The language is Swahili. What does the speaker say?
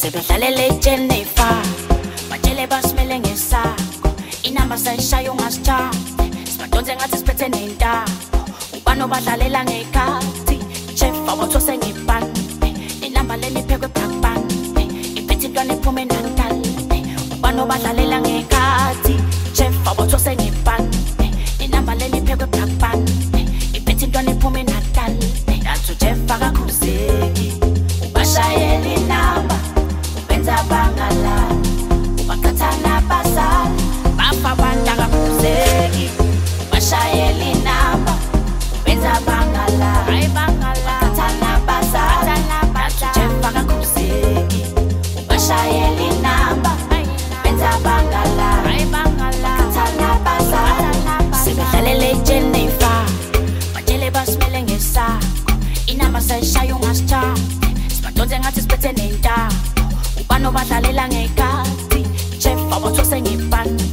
sebedlalele Jennifer batshele basimele ngesakho inamba sayishaya ungasijaphe sibadonse ngathi siphethe nentaba ubano badlalela ngekhathi chef awathose ngepani inamba leni phekwe blackpan iphethe intwana ephume natal ubano badlalela ngekhathi chef awathose ngepani inamba leni phekwe blackpan iphethe intwana ephume natal yathi chef akakhuzeki ubashayela inamba ubenza bangala ubakhathana basala bafa bandaka khuzeki ubashayela inamba ubenza bangala hayi bangala ubakhathana basala chef akakhuzeki ubashayela inamba ubenza bangala hayi bangala ubakhathana basala sebedlalele Jennifer batshele basimele ngesakho inamba sayishaya ungasijaphe sibadonse ngathi siphethe nentaba ubano badlalela ngekhathi chef awathose ngepani